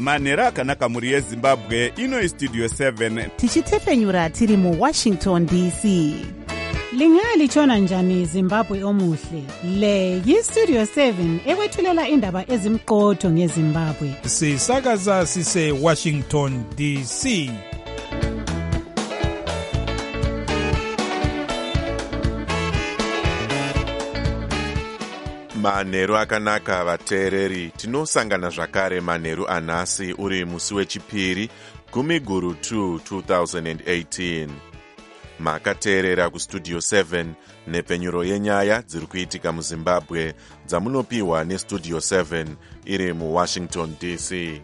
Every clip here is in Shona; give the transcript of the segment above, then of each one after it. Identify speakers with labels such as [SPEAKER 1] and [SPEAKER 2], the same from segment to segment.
[SPEAKER 1] manheru akanaka mhuri yezimbabwe. Ino istudio 7
[SPEAKER 2] tichitefenyura tiri muwashington dc.
[SPEAKER 3] Lingalitshona njani Zimbabwe omuhle? Le yistudio 7 ekwethulela indaba ezimqotho ngeZimbabwe.
[SPEAKER 4] Sisakaza sise Washington DC.
[SPEAKER 5] Manheru akanaka vateereri, tinosangana zvakare manheru anhasi uri musi wechipiri Gumiguru 2 2018. Makateerera kustudio 7 nepfenyuro yenyaya dziri kuitika muZimbabwe dzamunopiwa nestudio 7 iri muWashington DC.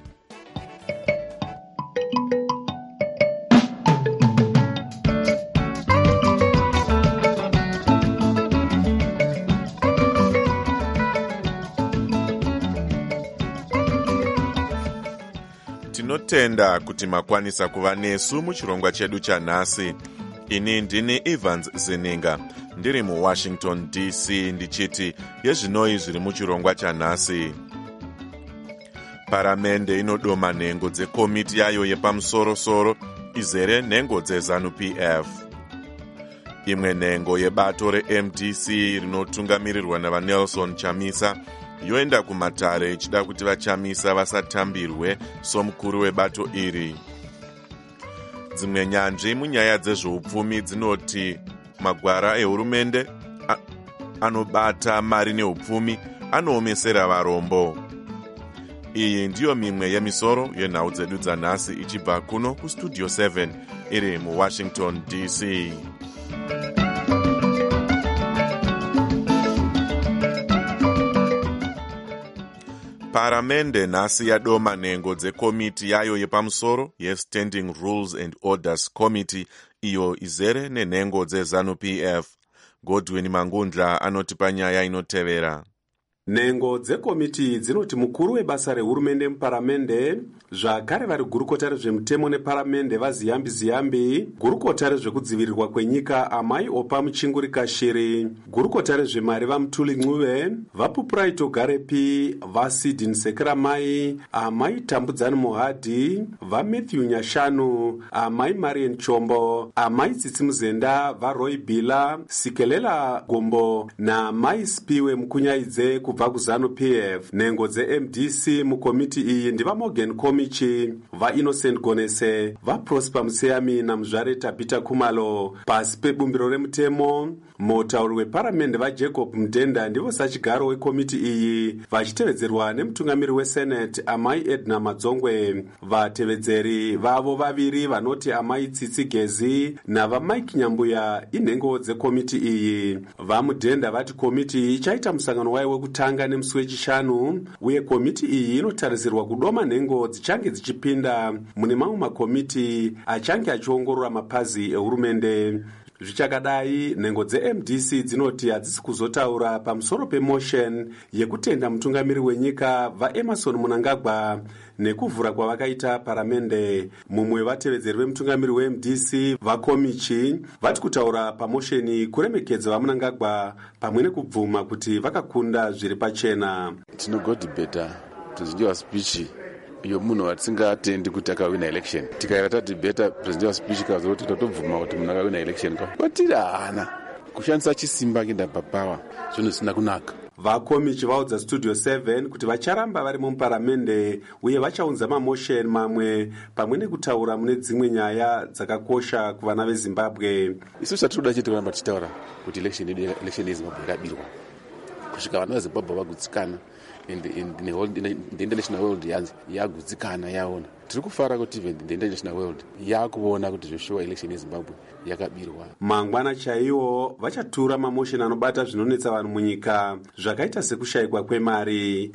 [SPEAKER 5] Tinotenda kuti makwanisa kuva nesu muchirongwa chedu chanhasi. Ini ndini Evans Zininga, ndiri muWashington DC ndichiti yezvinoi zviri muchirongwa chanhasi. Paramende inodoma nhengo dzekomiti yayo yepamusoro-soro izere nhengo dzeZANU-PF. Imwe nhengo yebato reMDC rinotungamirirwa navaNelson Chamisa yoenda kumatare ichida kuti vaChamisa vasatambirwe somukuru webato iri. Dzimwe nyanzvi munyaya dzezveupfumi dzinoti magwara ehurumende anobata mari neupfumi anoomesera varombo. Iyi ndiyo mimwe yemisoro yenhau dzedu dzanhasi ichibva kuno kustudio 7 iri muWashington DC. Paramende nhasi yadoma nhengo dzekomiti yayo yepamusoro yeStanding Rules and Orders Committee iyo izere nenhengo dzeZANU-PF. Godwin Mangundla anoti panyaya inotevera.
[SPEAKER 6] Nhengo dzekomiti dzinoti mukuru webasa rehurumende muparamende, zvakare vari gurukota rezvemutemo neparamende vaziyambi-ziyambi, gurukota rezvekudzivirirwa kwenyika Amai Opa Muchingurikashiri, gurukota rezvemari vaMutuli Ncube, vaPupuraito Garepi, vaSidin Sekeramai, Amai Tambudzani Muhadhi, vaMatthew Nyashanu, Amai Marian Chombo, Amai Tsitsi Muzenda, vaRoy Bila, Sikelela Gombo naAmai Spiwe Mukunyaidze kubva kuZANU-PF. Nhengo dzeMDC mukomiti iyi ndivaMorgan Komichi, vaInnocent Gonese, vaProsper Museyami naMuzvare Tabita Kumalo. Pasi pebumbiro remutemo, mutauri weparamende vaJacob Mudenda ndivo sachigaro wekomiti iyi, vachitevedzerwa nemutungamiri weSenate Amai Edna Madzongwe. Vatevedzeri vavo vaviri vanoti Amai Tsitsi Gezi navaMike Nyambuya inhengo dzekomiti iyi. VaMudenda vati komiti iyi ichaita musangano wayo wekutanga nemusi wechishanu, uye komiti iyi inotarisirwa kudoma nhengo dzichange dzichipinda mune mamwe makomiti achange achiongorora mapazi ehurumende. Zvichakadai, nhengo dzeMDC dzinoti hadzisi kuzotaura pamusoro pemotion yekutenda mutungamiri wenyika vaEmerson Mnangagwa nekuvhura kwavakaita paramende. Mumwe vatevedzeri vemutungamiri weMDC vaKomichi vati kutaura pamosheni kuremekedza vaMnangagwa pamwe nekubvuma kuti vakakunda zviri pachena.
[SPEAKER 7] Tinogodibeta president speech iyo munhu watingatendi kuti akawina election. Tikaira tadibeta president speech kazo kuti totobvuma kuti munhu akawina election kwa. Kwatiri hana kushandisa chisimba kuenda papower. Zvinhu zvisina kunaka.
[SPEAKER 6] VaKomichi vaudza studio 7 kuti vacharamba vari muparamende uye vachaunza mamotion mamwe pamwe nekutaura mune dzimwe nyaya dzakakosha kuvana veZimbabwe.
[SPEAKER 7] Isu chatinoda chete kuramba tichitaura kuti election yeZimbabwe yakabirwa. Kusvika vana veZimbabwe vagutsikana in the international world yagutsikana yaona. Tiri kufara kuti the international world yakuona kuti zveshuwa election yeZimbabwe yakabirwa.
[SPEAKER 6] Mangwana chaiwo vachatura mamotion anobata zvinonetsa vanhu munyika zvakaita sekushayikwa kwemari.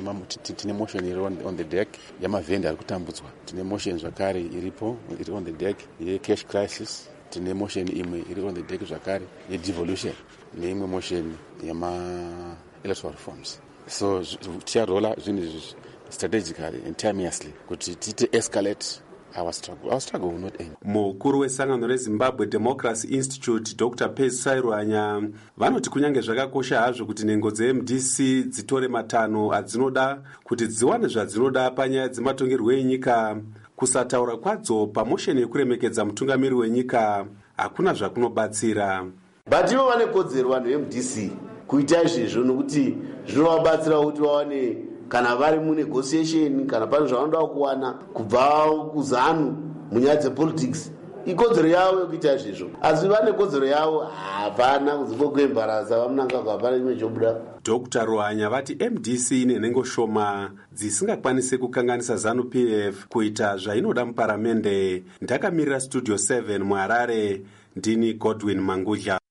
[SPEAKER 7] Tine motion iri on the deck yamavhenda ari kutambudzwa. Tine motion zvakare iri on the deck ye-cash crisis. Tine motion imwe iri on the deck zvakare ye-devolution neimwe motion yama-electoral reforms. So ticharola zvinhu strategically and timelessly kuti tite escalate our struggle will not end.
[SPEAKER 6] Mukuru wesangano reZimbabwe Democracy Institute Dr. Pesai Rwanya vanoti kunyange zvakakosha hazvo kuti nhengo dzeMDC dzitore matanho adzinoda kuti dziwane zvadzinoda panyaya dzematongerwo enyika, kusataura kwadzo pamosheni yekuremekedza mutungamiri wenyika hakuna zvakunobatsira.
[SPEAKER 8] But ivo vane kodzero vanhu veMDC kuita izvezvo nokuti zvinovabatsira kuti vawane kana vari munegotiation kana pane zvavanoda kuwana kubva kuZANU munyaya dzepolitics, ikodzero yavo yokuita izvezvo. Asi vane kodzero yavo hapana kudzimbogwembarasa vamunangagwa hapana chimwe chobuda.
[SPEAKER 6] Dr. Rwanya vati MDC ine nhengo shoma dzisingakwanise kukanganisa ZANU-PF kuita zvainoda muparamende. Ndakamirira Studio 7 muHarare, ndini Godwin Mangudla.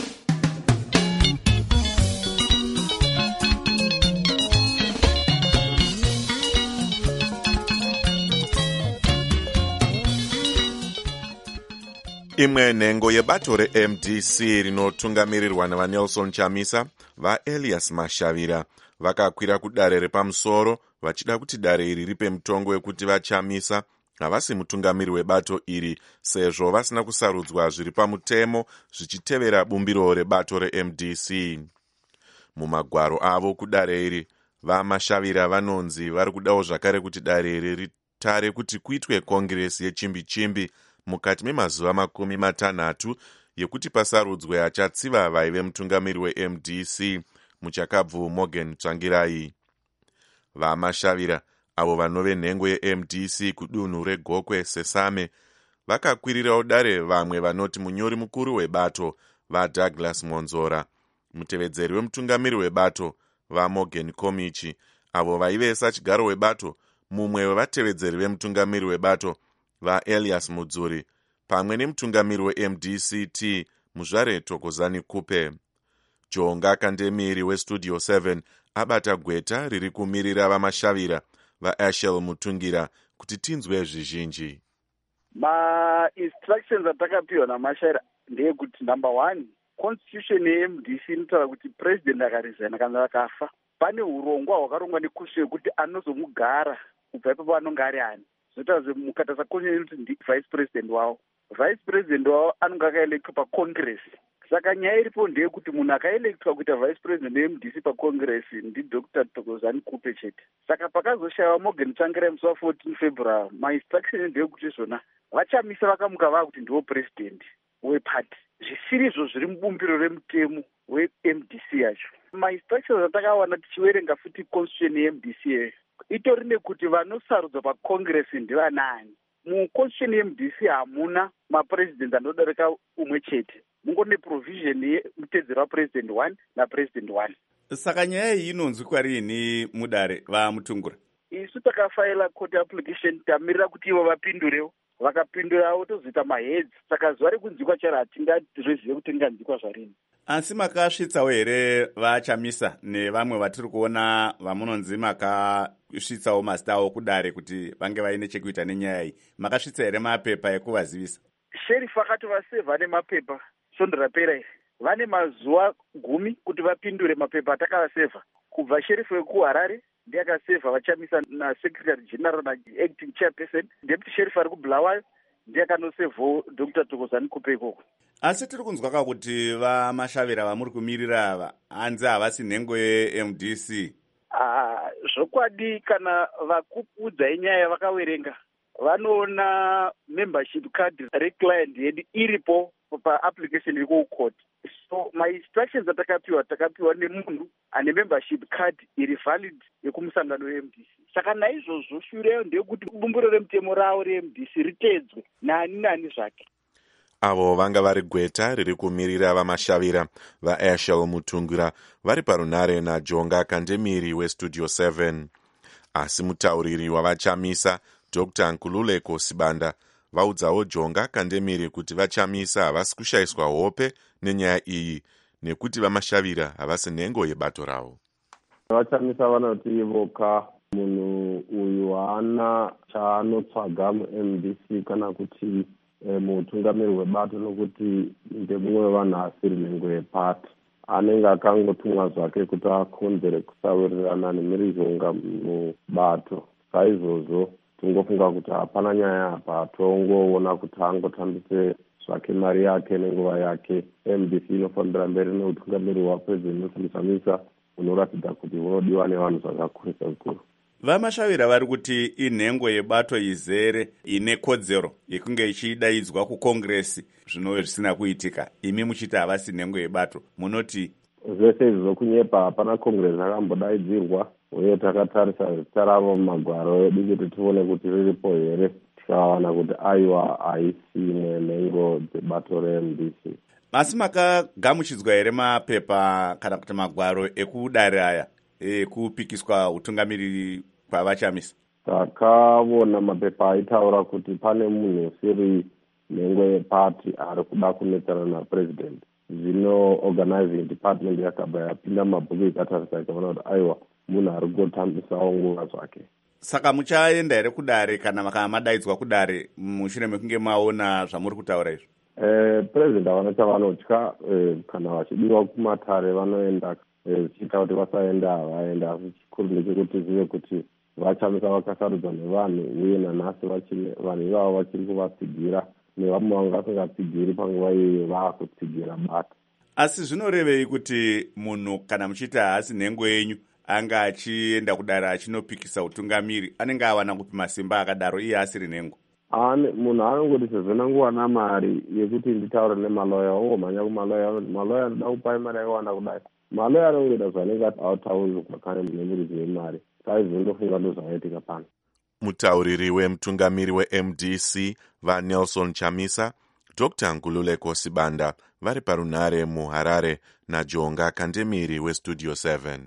[SPEAKER 5] Imwe nhengo yebato reMDC rinotungamirirwa navaNelson Chamisa, vaElias Mashavira vakakwira kudare repamusoro vachida kuti dare iri ripe mutongo wekuti vaChamisa havasi mutungamiri webato iri sezvo vasina kusarudzwa zviri pamutemo zvichitevera bumbiro rebato reMDC. Mumagwaro avo kudare iri, vaMashavira vanonzi vari kudawo zvakare kuti dare iri ritare kuti kuitwe kongiresi yechimbi-chimbi mukati memazuva 60 yekuti pasarudzwe achatsiva vaive mutungamiri weMDC muchakabvu Morgan Tsvangirai. VaMashavira avo vanove nhengo yeMDC kudunhu reGokwe Sesame vakakwirirawo dare vamwe vanoti munyori mukuru webato vaDouglas Monzora, mutevedzeri wemutungamiri webato vaMorgan Komichi, avo vaive sachigaro webato mumwe wevatevedzeri vemutungamiri webato vaElias Mudzuri, pamwe nemutungamiri weMDCT Muzvare Thokozani Kupe. Jonga Kandemiri weStudio 7 abata gweta riri kumirira vaMashavira vaAshel Mutungira kuti tinzwe zvizhinji.
[SPEAKER 9] Ma-instructions atakapiwa naMashavira ndeyekuti number 1, constitution yeMDC inotaura kuti president akaresigna kana akafa, pane urongwa hwakarongwa nekushe yekuti anozomugara kubva ipapo anonge ari ani. Zvotaura mukatasa constitution kuti ndi vice president wavo. Vice president wavo anonge akaelektwa pacongress. Saka nyaya iripo ndeyekuti munhu akaelektwa kuita vice president weMDC pacongress ndi Dr. Thokozani Kupe chete. Saka pakazoshaiwa Morgan Tsvangirai musi wa14 February, ma-instruction ndeyekuti zvona vaChamisa vakamuka vava kuti ndiwo president weparty. Zvisirizvo zviri mubumbiro remutemo weMDC yacho. Ma-instructions atakawana tichiverenga futi constitution yeMDC yeyo itori nekuti vanosarudzwa pacongress ndivanani. Muconstitution yeMDC hamuna mapresident anodarika umwe chete, mungone provision yemutedzero wapresident 1 napresident 1.
[SPEAKER 1] Saka nyaya iyi inonzwi kwarini mudare vaMutungura?
[SPEAKER 9] Isu takafaila court application tamirira kuti ivo vapindurewo, vakapindurawo tozoita maheads. Saka zuva rekunzwikwa charo hatingazvizive kuti ringanzwikwa zvarini.
[SPEAKER 1] Asi makasvitsawo here vaChamisa nevamwe vatiri kuona vamunonzi makasvitsawo mazita avo kudare kuti vange vaine chekuita nenyaya iyi? Makasvitsa here mapepa ekuvazivisa?
[SPEAKER 9] Sheriff akatovasevha nemapepa svondo rapera iri. Vane mazuva 10 kuti vapindure mapepa atakavasevha. Kubva sheriff wekuHarare ndiye akasevha vaChamisa naSecretary General naActing Chairperson. Deputy sheriff ari kuBulawayo ndiye akanosevhawo Dr. Thokozani Kupe ikoko.
[SPEAKER 1] Asi tiri kunzwaka kuti vaMashavira vamuri kumirira ava hanzi havasi nhengo yeMDC.
[SPEAKER 9] Zvokwadi kana vakuudzai nyaya vakaverenga vanoona membership card reclient yedu iripo paapplication iri kucourt. So ma-instructions takapiwa nemunhu ane membership card iri valid yekumusangano weMDC. Saka naizvozvo shureyo ndeyekuti bumbiro remutemo ravo reMDC ritedzwe nani zvake.
[SPEAKER 5] Avo vanga vari gweta riri kumirira vaMashavira vaAshel Mutungira vari parunare naJonga Kandemiri weStudio 7. Asi mutauriri wavaChamisa Dr. Nkululeko Sibanda vaudzawo Jonga Kandemiri kuti vaChamisa havasi kushayiswa hope nenyaya iyi nekuti vaMashavira havasi nhengo yebato ravo.
[SPEAKER 10] VaChamisa vanoti ivoka munhu uyu haana chaanotsvaga muMDC kana kuti mutungamiri webato nokuti ndemumwe wevanhu asiri nhengo yepati. Anenge akangotumwa zvake kuti akonzere kusawirirana nemirizhonga mubato. Saizvozvo tingofunga kuti hapana nyaya apa, tongoona kuti angotambise zvake mari yake nenguva yake. MDC inofambira mberi neutungamiri hwapresident Nelson Chamisa unoratidza kuti unodiwa nevanhu zvakakurisa zvikuru.
[SPEAKER 1] Vamashavira vari kuti inhengo yebato izere ine kodzero yekunge ichidaidzwa kukongresi zvino zvisina kuitika. Imi muchiti havasi nhengo yebato, munoti?
[SPEAKER 10] Zvese izvi zvokunyepa, hapana kongresi akambodaidzirwa, uye takatarisa zita ravo mumagwaro edu kuti tione kuti riripo here, tikawana kuti aiwa haisi imwe nhengo dzebato reMDC.
[SPEAKER 1] Asi makagamuchidzwa here mapepa kana kuti magwaro ekudare aya ekupikiswa utungamiriri kwavaChamisa?
[SPEAKER 10] Takaona mapepa aitaura kuti pane munhu usiri nhengo yepati ari kuda kunetsana napresident. Zvino organizing department yakabva yapinda mabhuku ikatarisa ikaona kuti aiwa munhu ari kutambisawo nguva zvake.
[SPEAKER 1] Saka muchaenda here kudare kana makamadayidzwa kudare mushure mekunge maona zvamuri kutaura izvo?
[SPEAKER 10] President havana chavanotya, kana vachidiwa kumatare vanoenda, zvichiita kuti vasaenda havaenda. Asi chikuru ndechekuti zive kuti vaChamisa vakasarudzwa nevanhu, uye nanhasi vanhu ivavo vachiri kuvatsigira, nevamwe vanga vasingapsigiri panguva iyoyo vaakutsigira bata.
[SPEAKER 1] Asi zvinorevei kuti munhu kana muchiti haasi nhengo yenyu anga achienda kudare achinopikisa utungamiri, anenge awana kupi masimba akadaro iye asiri nhengo?
[SPEAKER 10] Munhu anongoti sezvona nguwana mari yekuti nditaure nemaloya, ongomhanya kumaloya, maloya anoda kupai mari yakawanda kudai. Maloya anongoita zvanenge ataurirwa kare nemuridzi wemari. Taizondofunga ndozvaitika pano.
[SPEAKER 5] Mutauriri wemutungamiri weMDC vaNelson Chamisa, Dr. Ngululeko Sibanda vari parunhare muHarare naJonga Kandemiri weStudio 7.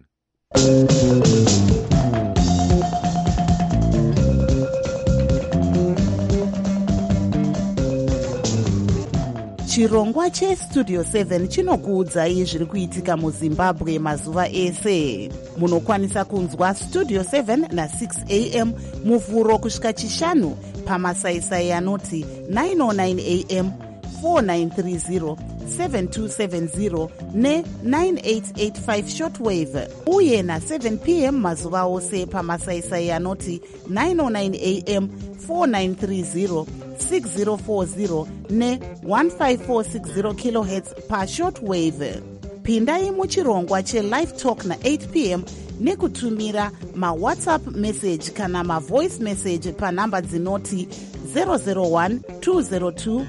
[SPEAKER 2] Chirongwa cheStudio 7 chinokuudzai zviri kuitika muZimbabwe mazuva ese. Munokwanisa kunzwa Studio 7 na6 am muvhuro kusvika chishanu pamasaisai anoti 909 am, 4930, 7270 ne9885 shortwave, uye na7 pm mazuva ose pamasaisai anoti 909 am, 4930, 6040 ne1546 kHz pashortwave. Pindai muchirongwa chelive talk na8 pm nekutumira mawhatsapp message kana mavoice message panhamba dzinoti 001 202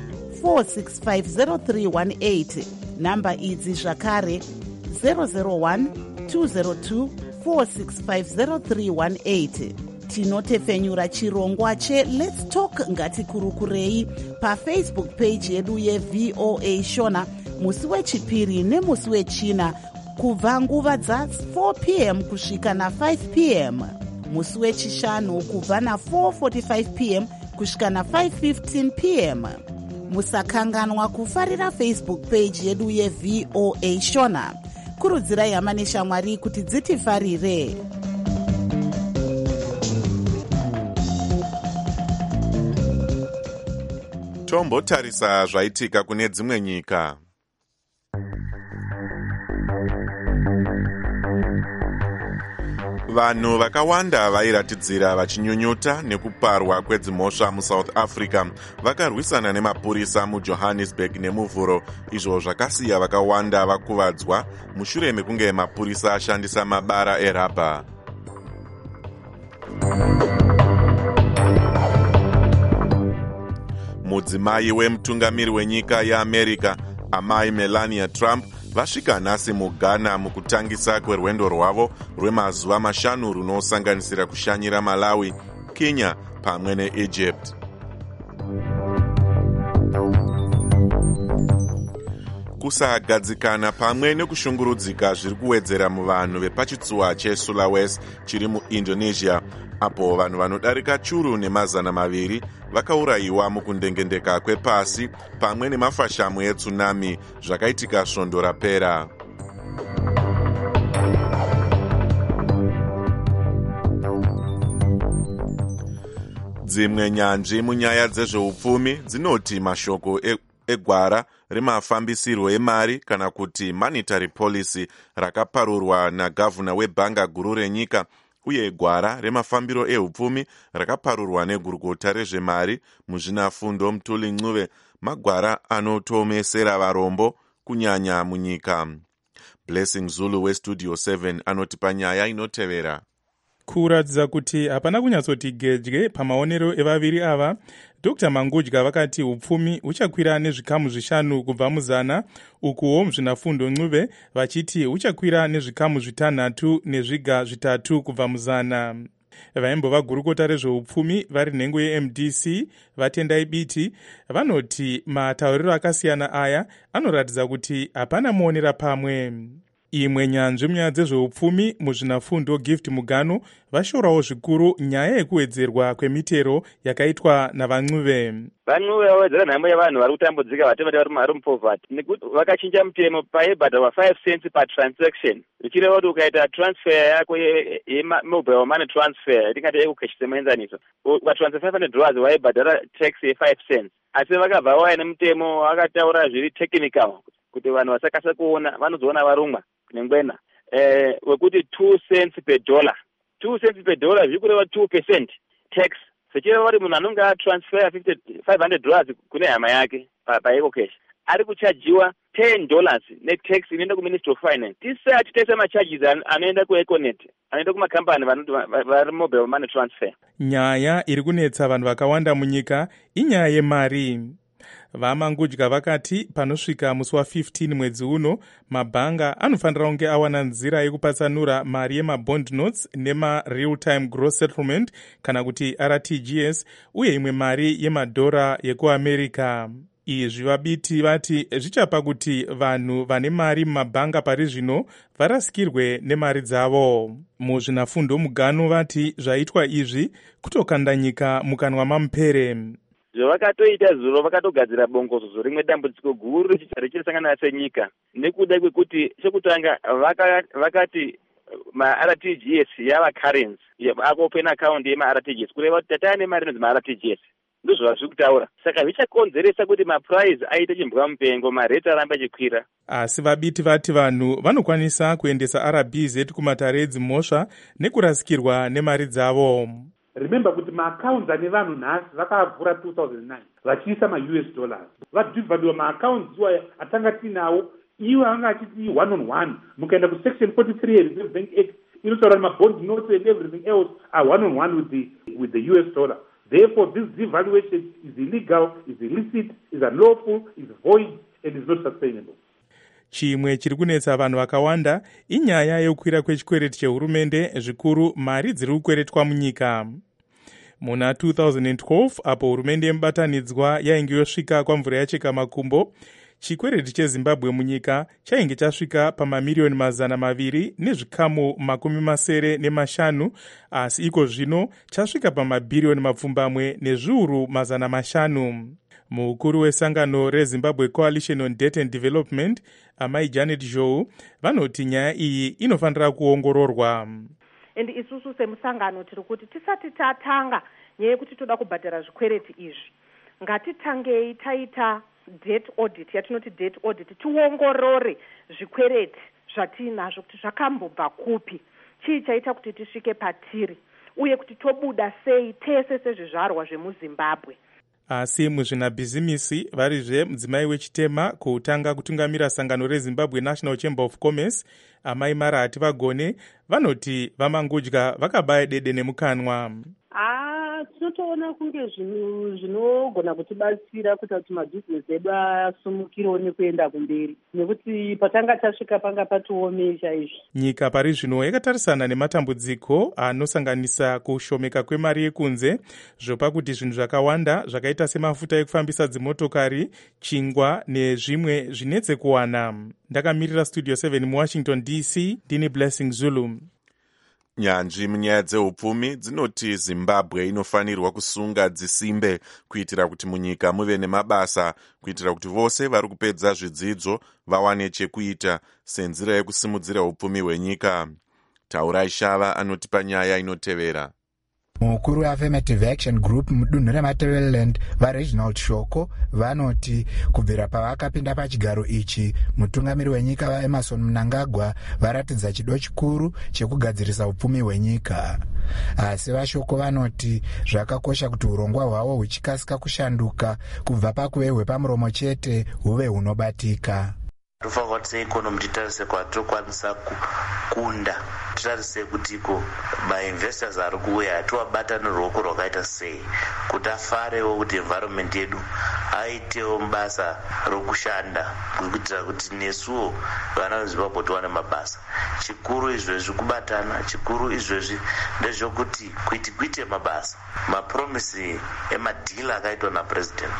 [SPEAKER 2] 4650318. Namba idzi zvakare 001 202 4650318. Tinotefenyura chirongwa cheLet's Talk ngatikurukurei paFacebook page yedu yeVOA Shona musi wechipiri nemusi wechina kubva nguva dza4 pm kusvika na5 pm, musi wechishanu kubva na4:45 pm kusvika na5:15 pm. Musakanganwa kufarira Facebook page yedu yeVOA Shona. Kurudzirai hama neshamwari kuti dzitifarire.
[SPEAKER 5] Tombotarisa zvaitika kune dzimwe nyika. Vanhu vakawanda vairatidzira vachinyunyuta nekuparwa kwedzimhosva muSouth Africa vakarwisana nemapurisa muJohannesburg nemuvhuro, izvo zvakasiya vakawanda vakuvadzwa mushure mekunge mapurisa ashandisa mabara erabha. Mudzimai wemutungamiri wenyika yeAmerica, amai Melania Trump, vasvika nhasi muGhana mukutangisa kwerwendo rwavo rwemazuva 5 runosanganisira kushanyira Malawi, Kenya pamwe neEgypt. Kusagadzikana pamwe nekushungurudzika zviri kuwedzera muvanhu vepachitsuwa cheSulawesi chiri muIndonesia, apo vanhu vanodarika churu ne200 vakaurayiwa mukundengendeka kwepasi pamwe nemafashamu etsunami zvakaitika svondo rapera. Dzimwe nyanzvi munyaya dzezveupfumi dzinoti mashoko egwara remafambisirwo emari kana kuti monetary policy rakaparurwa nagavhuna webhanga guru renyika uye gwara remafambiro ehupfumi rakaparurwa negurukota rezvemari muzvinafundo Mutuli Ncube magwara anotomesera varombo kunyanya munyika. Blessing Zulu weStudio 7 anoti panyaya inotevera.
[SPEAKER 4] Kuratidza kuti hapana kunyatsoti gedye pamaonero evaviri ava, Dr. Mangudya vakati upfumi uchakwira nezvikamu 5 kubva muzana, ukuwo muzvinafundo Ncube vachiti uchakwira nezvikamu 6 nezviga 3 kubva muzana. Vaimbova gurukota rezveupfumi vari nhengo yeMDC Vatendai Biti vanoti matauriro akasiyana aya anoratidza kuti hapana muonera pamwe. Imwe nyanzvi munyaya dzezveupfumi muzvinafundo Gift Mugano vashorawo zvikuru nyaya yekuwedzerwa kwemitero yakaitwa navaNcube.
[SPEAKER 11] VaNcube vawedzera nhamo yevanhu vari kutambudzika vatema vari mupoverty nekuti vakachinja mutemo paibhadharwa 5 cents per transaction, zvichireva kuti ukaita transfer yako yemobile money transfer yatingati yekucash semuenzaniso ukatransfer $500 waibhadhara tax ye5 cents. Asi vakabva vauya nemutemo vakataura zviri technical kuti vanhu vasakasa kuona vanozoona varumwa nengwena wekuti 2 cents per dollar. 2 cents per dollar zviri kureva 2% tax. Sechireva kuti munhu anonge atransfer $500 kune hama yake paecocash ari kuchajiwa $10 netax inoenda kuMinistry of Finance. Tisati taisa macharges anoenda kuEconet, anoenda kumakambani vari mobile money transfer.
[SPEAKER 4] Nyaya iri kunetsa vanhu vakawanda munyika inyaya yemari. VaMangudya vakati panosvika musi wa15 mwedzi uno mabhanga anofanira kunge awana nzira yekupatsanura mari yemabond notes nema-real time gross settlement kana kuti RTGS uye imwe mari yemadhora yekuAmerica. Izvi vabiti vati zvichapa kuti vanhu vane mari mumabhanga pari zvino varasikirwe nemari dzavo. Muzvinafundo Mugano vati zvaitwa izvi kutokanda nyika mukanwa mamupere.
[SPEAKER 11] Zvavakatoita zuro vakatogadzira bongozozo rimwe dambudziko guru richisangana senyika nekuda kwekuti chekutanga vakati ma-RTGS yava currency ako account yema-RTGS kureva kuti tatane mari inonzi ma-RTGS ndizvo zvazviri kutaura. Saka zvichakonzeresa kuti maprice aite chimbwa mupengo, marate arambe achikwira.
[SPEAKER 4] Asi vabiti vati vanhu vanokwanisa kuendesa RBZ kumatare edzimhosva nekurasikirwa nemari dzavo.
[SPEAKER 12] Remember kuti ma-accounts ane vanhu nhasi vakavhura 2009 vachiisa ma-US dollars. Vadhivhadhiwa ma-accounts iwa atanga tinawo iwo anga achiti 1-on-1. Mukaenda kusection 43 yeReserve Bank Act inotaura ma-bond notes and everything else are 1-on-1 with the US dollar. Therefore, this devaluation is illegal, is illicit, is unlawful, is void, and is not sustainable.
[SPEAKER 4] Chimwe chiri kunetsa vanhu vakawanda inyaya yekukwira kwechikwereti chehurumende, zvikuru mari dziri kukweretwa munyika. Muna 2012 apo hurumende yemubatanidzwa yainge yosvika kwamvura yacheka makumbo, chikwereti cheZimbabwe munyika chainge chasvika pamamiliyoni 200 nezvikamu 75, asi iko zvino chasvika pamabhiriyoni 1 nezviuru 500. Mukuru wesangano reZimbabwe Coalition on Debt and Development, Amai Janet Zhou, vanoti nyaya iyi inofanira kuongororwa.
[SPEAKER 13] And isusu semusangano tiri kuti tisati tatanga nyaya yekuti toda kubhadhara zvikwereti izvi, ngatitangei taita debt audit, yatinoti debt audit, tiongorore zvikwereti zvatinazvo kuti zvakambobva kupi, chii chaita kuti tisvike patiri, uye kuti tobuda sei tese sezvizvarwa zvemuZimbabwe.
[SPEAKER 4] Asi muzvinabhizimisi varizve mudzimai wechitema kutanga kutungamira sangano reZimbabwe National Chamber of Commerce, Amai Marati Vagone, vanoti vaMangudya vakabaya dede nemukanwa.
[SPEAKER 14] Tinotoona kunge zvinogona kutibatsira kuti mabhizinesi edu asumukirewo nekuenda kumberi, nekuti patanga tasvika panga patiome chaizvo.
[SPEAKER 4] Nyika pari zvino yakatarisana nematambudziko anosanganisa kushomeka kwemari yekunze, zvopa kuti zvinhu zvakawanda zvakaita semafuta ekufambisa dzimotokari, chingwa nezvimwe zvinetse kuwana. Ndakamirira Studio 7 muWashington DC, ndini Blessing Zulu.
[SPEAKER 5] Nyanzvi munyaya dzeupfumi dzinoti Zimbabwe inofanirwa kusunga dzisimbe kuitira kuti munyika muve nemabasa, kuitira kuti vose vari kupedza zvidzidzo vawane chekuita senzira yekusimudzira upfumi hwenyika. Taurai Shava anoti panyaya inotevera.
[SPEAKER 15] mukuru weaffirmative action group mudunhu rematabeleland vareginald shoko vanoti kubvira pavakapinda pachigaro ichi mutungamiri wenyika vaemerson mnangagwa varatidza chido chikuru chekugadzirisa upfumi hwenyika. Asi vashoko vanoti zvakakosha kuti urongwa hwavo huchikasika kushanduka kubva pakuve hwepamuromo chete huve hunobatika.
[SPEAKER 8] tofanirwa kuti seikonomi titarise kwatirokwanisa kukunda, titarise kutiko mainvestors ari kuuya atiwabata neruoko rwakaita sei kuti afarewo kuti environment yedu aitewo basa rokushanda kuitira kuti nesuwo vana vezimbabwe tiwane mabasa. Chikuru izvezvi kubatana, chikuru izvezvi ndezvokuti kuite mabasa, mapromisi emadhila akaitwa napresident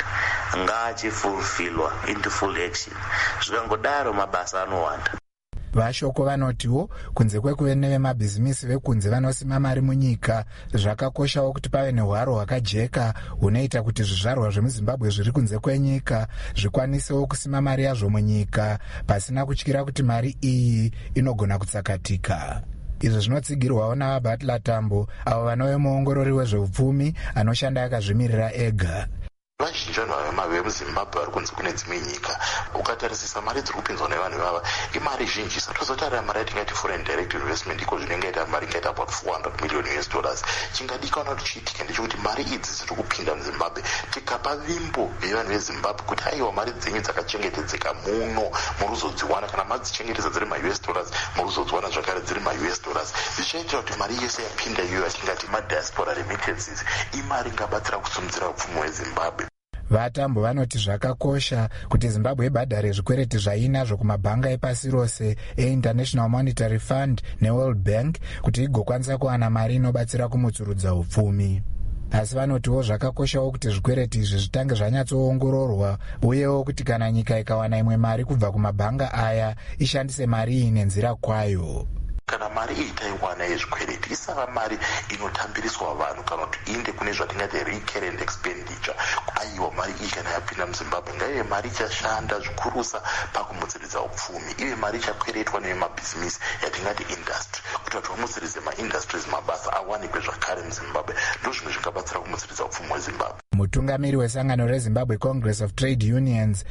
[SPEAKER 8] ngaachifulfillwa into full action. Zvikangodaro mabasa anowanda.
[SPEAKER 15] Vashoko vanotiwo kunze kwekuve nevemabhizimisi vekunze vanosima mari munyika, zvakakoshawo kuti pave nehwaro hwakajeka hunoita kuti zvizvarwa zvemuzimbabwe zviri kunze kwenyika zvikwanisewo kusima mari yazvo munyika pasina kutyira kuti mari iyi inogona kutsakatika. Izvi zvinotsigirwawo navabatla tambo avo vanove muongorori wezveupfumi anoshanda akazvimirira ega.
[SPEAKER 16] Vazhinji vanhu vemuzimbabwe vari kunze kune dzimwe nyika, ukatarisisa mari dziri kupinzwa nevanhu ivava imari zhinji. Satozotarira mari yatingati foreign direct investment iko zvinenge ita mari ingaita about $400 million. Chingadikana kuti chiitike ndechekuti mari idzi dziri kupinda muzimbabwe tikapa vimbo vevanhu vezimbabwe kuti aiwa mari dzenyu dzakachengetedzeka muno muruzodziwana, kana madzichengetedza dziri ma-US dollars muruzodziwana zvakare dziri ma-US dollars. Zvichaitira kuti mari yese yapinda iyoyo yatingati madiaspora remittances imari ingabatsira kusimudzira upfumi hwezimbabwe.
[SPEAKER 15] Vatambo vanoti zvakakosha kuti Zimbabwe ibhadhare zvikwereti zvainazvo kumabhanga epasi rose eInternational Monetary Fund neWorld Bank kuti igokwanisa kuwana mari inobatsira kumutsurudza upfumi. Asi vanotiwo zvakakoshawo kuti zvikwereti izvi zvitange zvanyatsoongororwa uyewo kuti kana nyika ikawana imwe mari kubva kumabhanga aya ishandise mari iyi nenzira kwayo.
[SPEAKER 16] Kana mari iyi taiwana yezvikwereti isava mari inotambiriswa vanhu kana kuti inde kune zvatingati recurrent expenditure. Aiwa mari iyi kana yapinda muzimbabwe ngaive mari ichashanda zvikurusa pakumutsiridza upfumi, ive mari ichakweretwa nevemabhizimisi yatingati industry kuti vati vamutsiridze maindustries mabasa awanikwe zvakare muzimbabwe. Ndo zvimwe zvingabatsira kumutsiridza upfumi hwezimbabwe.
[SPEAKER 15] Mutungamiri wesangano reZimbabwe Congress of Trade Unions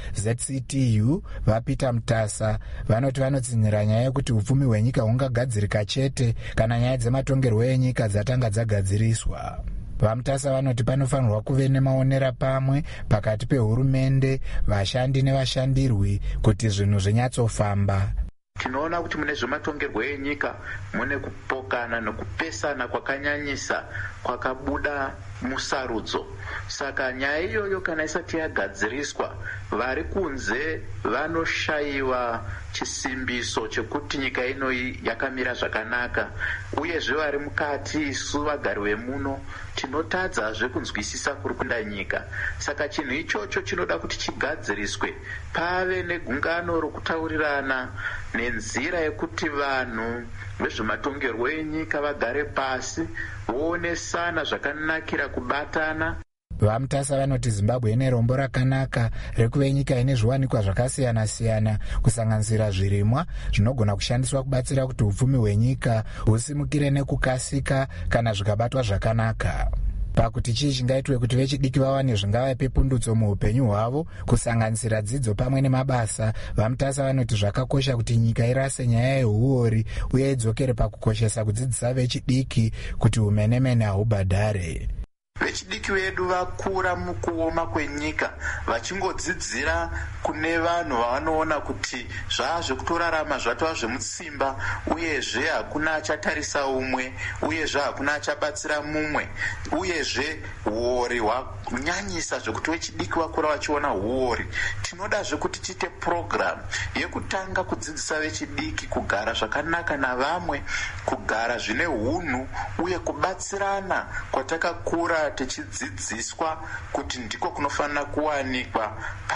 [SPEAKER 15] ZCTU vaPeter Mutasa vanoti vanotsinyira nyaya yekuti upfumi hwenyika hungagadzirika chete kana nyaya dzematongerwo enyika dzatanga dzagadziriswa. VaMutasa vanoti panofanirwa kuve nemaonera pamwe pakati pehurumende, vashandi nevashandirwi kuti zvinhu zvinyatsofamba.
[SPEAKER 17] Tinoona kuti mune zvematongerwo enyika mune kupokana nekupesana kwakanyanyisa kwakabuda musarudzo. Saka nyaya iyoyo kana isati yagadziriswa, vari kunze vanoshayiwa chisimbiso chekuti nyika ino yakamira zvakanaka, uyezve vari mukati isu vagari vemuno tinotadzazve kunzwisisa kuri kuenda nyika. Saka chinhu ichocho chinoda kuti chigadziriswe, pave negungano rokutaurirana nenzira yekuti vanhu vezvematongerwo enyika vagare pasi voonesana zvakanakira kubatana.
[SPEAKER 15] VaMutasa vanoti Zimbabwe ine rombo rakanaka rekuve nyika ine zviwanikwa zvakasiyana-siyana kusanganisira zvirimwa zvinogona kushandiswa kubatsira kuti upfumi hwenyika husimukire nekukasika kana zvikabatwa zvakanaka. Pakuti chii chingaitwe kuti vechidiki vawane zvingavape pundutso muupenyu hwavo kusanganisira dzidzo pamwe nemabasa, VaMutasa vanoti zvakakosha kuti nyika irase nyaya yehuori uye idzokere pakukoshesa kudzidzisa vechidiki kuti umenemene hahubhadhare.
[SPEAKER 17] Vechidiki vedu vakura mukuoma kwenyika vachingodzidzira kune vanhu vanoona kuti zvazvekutorarama zvatova zvemutsimba, uyezve hakuna achatarisa umwe, uyezve hakuna achabatsira mumwe, uyezve huori hwanyanyisa zvekuti vechidiki vakura vachiona huori. Tinodazve kuti tiite program yekutanga kudzidzisa vechidiki kugara zvakanaka navamwe, kugara zvine hunhu uye kubatsirana kwatakakura tichidzidziswa kuti ndiko kunofanira kuwanikwa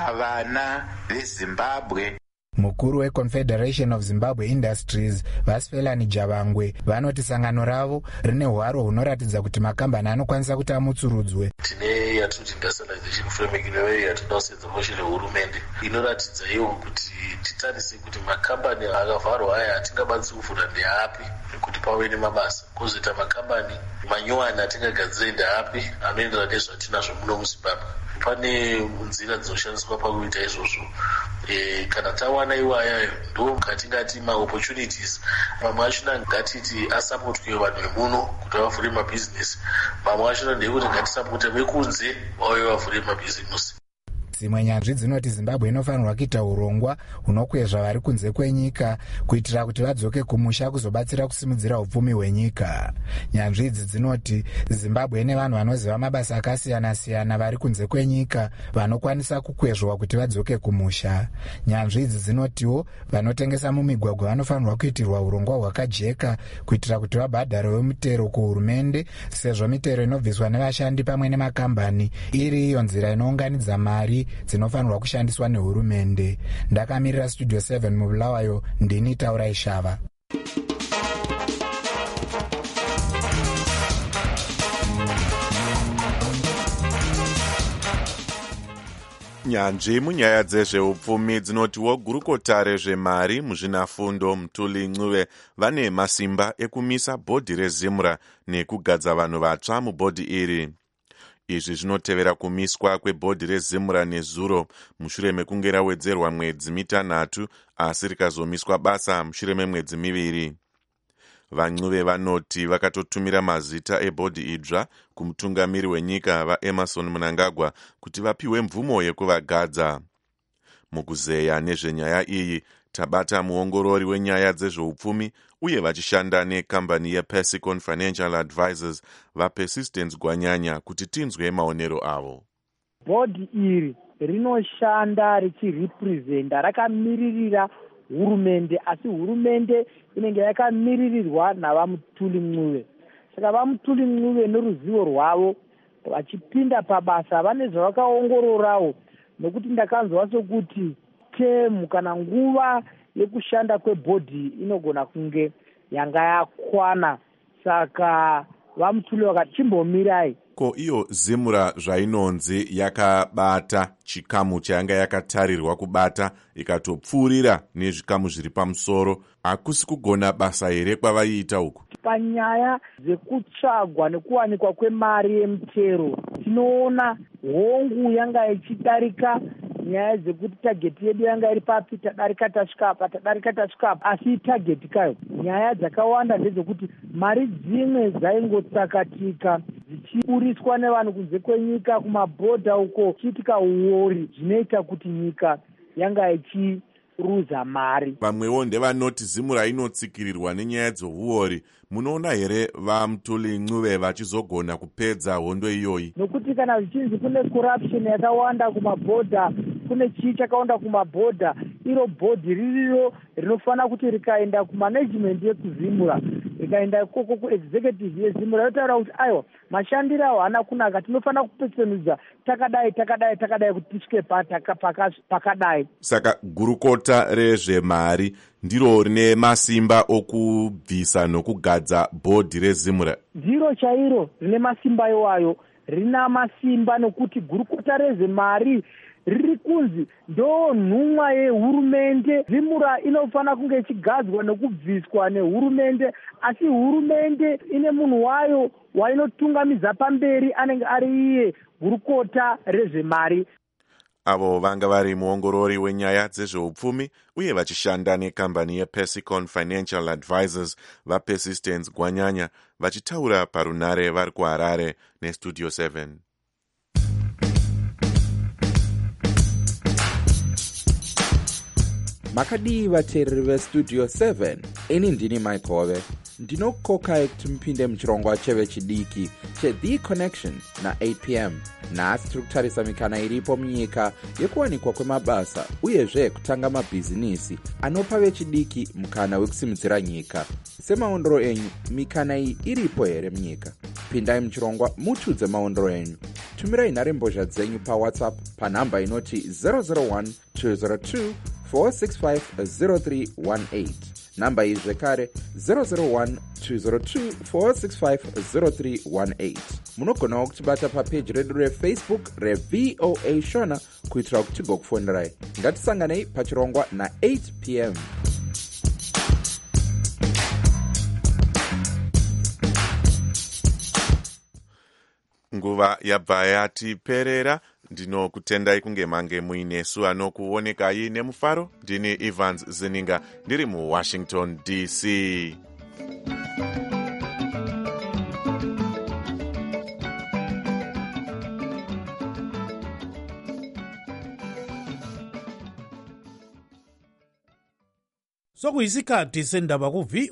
[SPEAKER 17] pavana veZimbabwe.
[SPEAKER 15] Mukuru weConfederation of Zimbabwe Industries Vasfelani Javangwe vanoti sangano ravo rine hwaro hunoratidza kuti makambani anokwanisa kuti amutsurudzwe.
[SPEAKER 18] Tine
[SPEAKER 16] yatinoti industrialization framework ineyo yatinoda kusedza motion yehurumende inoratidza iwo kuti titarise kuti makambani akavharwa aya atingakwanisi kuvhura ndeapi kuti pave nemabasa, kwozoita makambani manyowani atingagadzire ndeapi anoenderana nezvatinazvo muno muzimbabwe. Pane nzira dzinoshandiswa pakuita izvozvo. Kana tawana iwayayo ndo katingati maopportunities. Mamwe achona ngatiti asapotwe vanhu vemuno kuti vavhure mabhizinesi, mamwe achona ndekuti ngatisapote vekunze vauye vavhure mabhizinesi.
[SPEAKER 15] Dzimwe nyanzvi dzinoti Zimbabwe inofanirwa kuita urongwa hunokwezva vari kunze kwenyika kuitira kuti vadzoke kumusha kuzobatsira kusimudzira upfumi hwenyika. Nyanzvi idzi dzinoti Zimbabwe ine vanhu vanoziva mabasa akasiyana-siyana vari kunze kwenyika vanokwanisa kukwezvwa kuti vadzoke kumusha. Nyanzvi idzi dzinotiwo vanotengesa mumigwagwa vanofanirwa kuitirwa urongwa hwakajeka kuitira kuti vabhadharewo mitero kuhurumende, sezvo mitero inobviswa nevashandi pamwe nemakambani iri iyo nzira inounganidza mari dzinofanirwa kushandiswa nehurumende. Ndakamirira Studio 7 muBulawayo, ndini Taurai Shava.
[SPEAKER 5] Nyanzvi munyaya dzezveupfumi dzinotiwo gurukota rezvemari muzvinafundo Mthuli Ncube vane masimba ekumisa bhodhi rezimura nekugadza vanhu vatsva mubhodhi iri. Izvi zvinotevera kumiswa kwebhodhi rezimura nezuro mushure mekunge rawedzerwa mwedzi mitanhatu asi rikazomiswa basa mushure memwedzi miviri. VaNcube vanoti vakatotumira mazita ebhodhi idzva kumutungamiri wenyika vaEmmerson Mnangagwa kuti vapiwe mvumo yekuvagadza. Mukuzeya nezvenyaya iyi tabata muongorori wenyaya dzezveupfumi uye vachishanda nekambani yePersicon Financial Advisors vaPersistence Gwanyanya kuti tinzwe maonero avo.
[SPEAKER 18] Bhodhi iri rinoshanda richirepresenta, rakamiririra hurumende, asi hurumende inenge yakamiririrwa navaMthuli Ncube. Saka vaMthuli Ncube neruzivo rwavo vachipinda pabasa vane zvavakaongororawo, nokuti ndakanzwa sokuti temu kana nguva yekushanda kwebhodhi inogona kunge yanga yakwana, saka vaMthuli vakati chimbomirai.
[SPEAKER 5] Ko iyo zimura zvainonzi yakabata chikamu chayanga yakatarirwa kubata ikatopfuurira nezvikamu zviri pamusoro, hakusi kugona basa here kwavaiita uku?
[SPEAKER 18] Panyaya dzekutsvagwa nekuwanikwa kwemari yemitero tinoona hongu yanga ichidarika nyaya dzekuti tageti yedu yanga iri papi, tadarika tasvika apa, asi tageti kayo nyaya dzakawanda ndedzekuti mari dzimwe dzaingotsakatika dzichiburiswa nevanhu kunze kwenyika kumabhodha uko, chiitika uori zvinoita kuti nyika yanga ichiruza mari.
[SPEAKER 5] Vamwewo ndevanoti zimura inotsikirirwa nenyaya dzeuori. Munoona here vaMthuli Ncube vachizogona kupedza hondo iyoyi?
[SPEAKER 18] Nokuti kana zvichinzi kune corruption yakawanda kumabhodha, kune chii chakawanda kumabhodha, iro bhodhi ririro rinofanira kuti rikaenda kumanagement yekuzimura, rikaenda ikoko kuexecutive yezimura, yotaura kuti aiwa mashandiro awo haana kunaka, tinofanira kupetsenudza takadai kuti tisvike pakadai.
[SPEAKER 5] Saka gurukota rezvemari ndiro rine masimba okubvisa nokugadza bhodhi rezimura?
[SPEAKER 18] Ndiro chairo rine masimba iwayo, rina masimba nokuti gurukota rezvemari riri kunzi ndo nhumwa yehurumende. Zimura inofanira kunge ichigadzwa nekubviswa nehurumende, asi hurumende ine munhu wayo wainotungamidza pamberi anenge ari iye gurukota rezvemari.
[SPEAKER 5] Avo vanga vari muongorori wenyaya dzezveupfumi uye vachishanda nekambani yePersicon Financial Advisors vaPersistence Gwanyanya vachitaura parunare vari kuHarare neStudio 7.
[SPEAKER 19] Makadii vateereri veStudio 7, ini ndini Mike Hove. Ndinokokai kuti mupinde muchirongwa chevechidiki cheThe Connection na8 p.m. nhasi tiri kutarisa mikana iripo munyika yekuwanikwa kwemabasa uyezve kutanga mabhizinisi anopa vechidiki mukana wekusimudzira nyika. Semaondero enyu, mikana iyi iripo here munyika? Pindai muchirongwa mutudze maondero enyu. Tumirai nharembozha dzenyu paWhatsApp panhamba inoti 001 202 465 0318. namba iyi zvekare 001 202 465 0318. munogonawo kutibata papeji redu refacebook revoa shona kuitira kuti tigokufonderai. ngatisanganei pachirongwa na8 p.m.
[SPEAKER 5] nguva yabva yatiperera. ndinokutendai kunge mange muinesu anokuonekai nemufaro. ndini Evans Zininga ndiri muWashington DC.
[SPEAKER 20] sokuyisikhathi sendaba ku